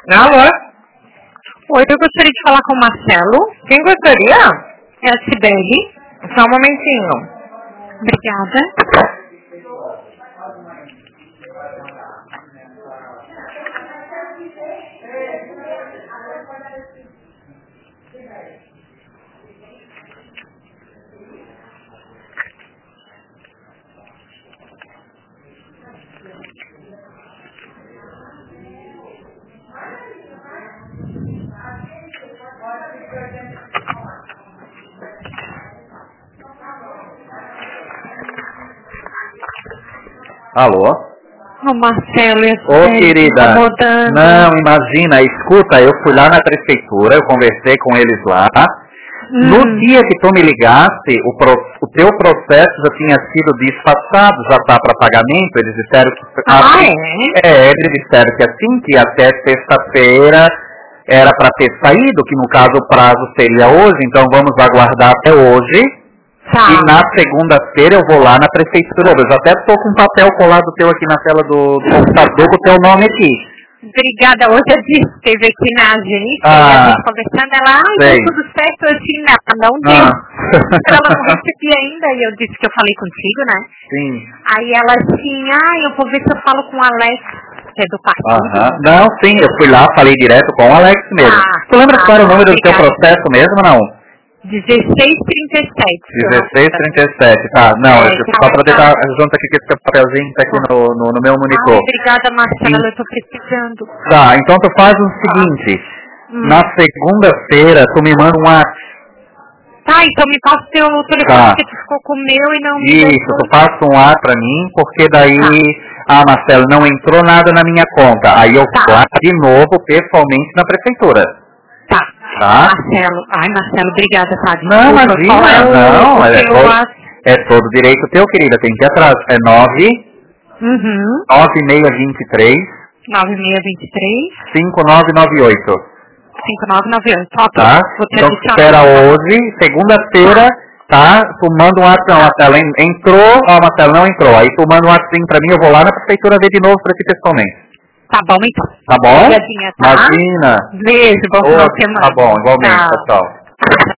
Alô? Oi, eu gostaria de falar com o Marcelo. Quem gostaria? É a Cibele. Só um momentinho. Obrigada. Alô? O Marcelo e a Ô, Cibele querida, incomodando. não, imagina, escuta, eu fui lá na prefeitura, eu conversei com eles lá. No dia que tu me ligaste, o teu processo já tinha sido despassado, já está para pagamento, eles disseram que... eles disseram que assim, que até sexta-feira era para ter saído, que no caso o prazo seria hoje, então vamos aguardar até hoje. Tá. E na segunda-feira eu vou lá na prefeitura. Eu já até estou com um papel colado teu aqui na tela do computador com o teu nome aqui. Obrigada. Hoje eu disse, esteve aqui na agência, e a gente conversando, ela, deu tudo certo, assim, não deu. Ela não recebia ainda, e eu disse que eu falei contigo, né? Sim. Aí ela assim, eu vou ver se eu falo com o Alex, que é do partido. Não, sim, eu fui lá, falei direto com o Alex mesmo. Tu lembra qual era o número do teu processo mesmo, não? 1637. 1637, tá. Não, só para deixar junto aqui com esse papelzinho que tá aqui no meu monitor. Obrigada, Marcela, eu tô precisando. Tá, então tu faz o seguinte. Na segunda-feira, tu me manda um WhatsApp. Tá, então me passa o teu telefone, porque tu ficou com o meu e não me Isso, tu passa um WhatsApp pra mim, porque daí... Marcelo, não entrou nada na minha conta. Aí eu vou lá de novo, pessoalmente, na prefeitura. Tá. Marcelo, obrigada, tá? Desculpa. Não, imagina, é todo direito teu, querida, tem que ir atrás. É 9623 5998. 5998, ok. Tá? Então espera hoje, segunda-feira, tá? Tu manda um WhatsApp, Marcelo, entrou, Marcelo, não entrou. Aí tu manda um WhatsApp pra mim, eu vou lá na prefeitura ver de novo pra ti pessoalmente. Tá bom, então. Tá bom? Obrigadinha, tá? Imagina. Beijo, bom final de semana. Tá bom, igualmente, tchau.